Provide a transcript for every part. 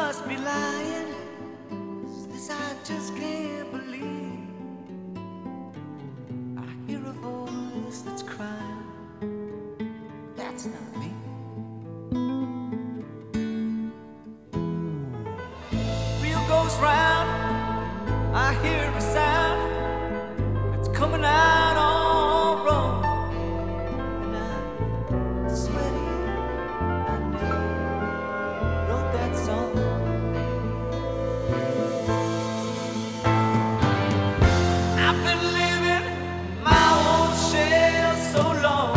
must be lying. This I just can't believe. I hear a voice that's crying. That's not me. Wheel goes round. I hear a sound. It's coming out all wrong. And I'm sweaty. I never wrote that song. I've been living my own shell so long.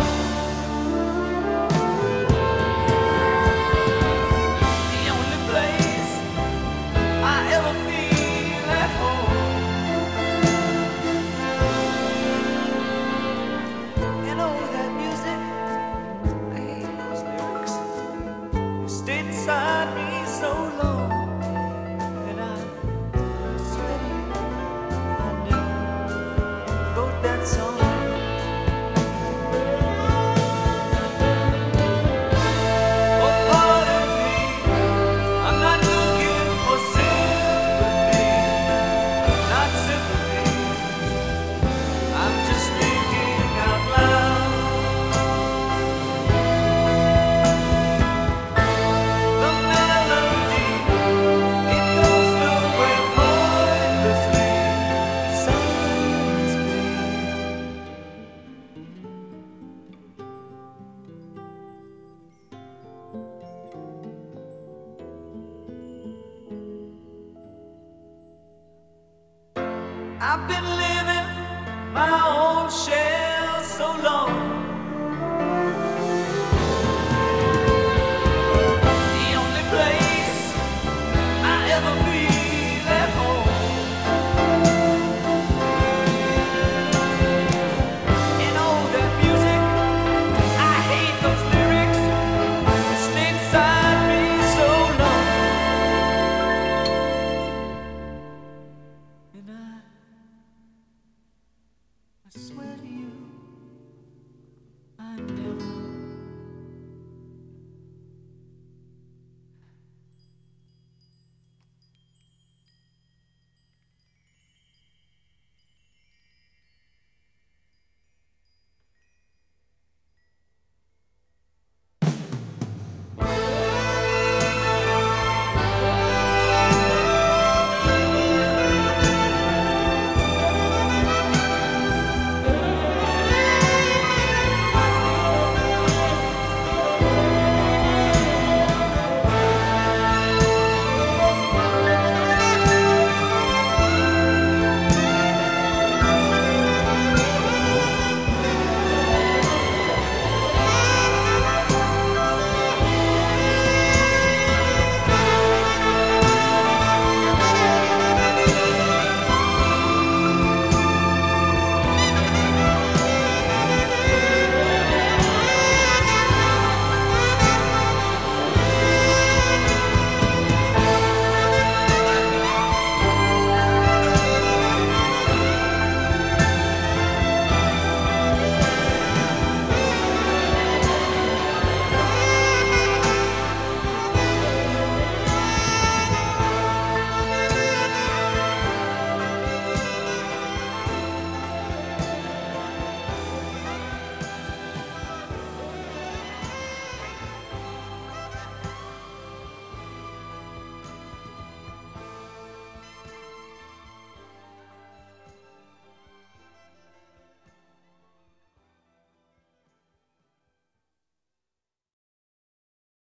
The only place I ever feel at home. And oh, that music, I hate those lyrics. It stayed inside me so long. And I'm sweaty. I never wrote that song. Oh, pardon me, I'm not looking for sympathy, not sympathy. I'm just thinking out loud. The melody, it goes nowhere pointlessly. Silence me. I've been living my own share.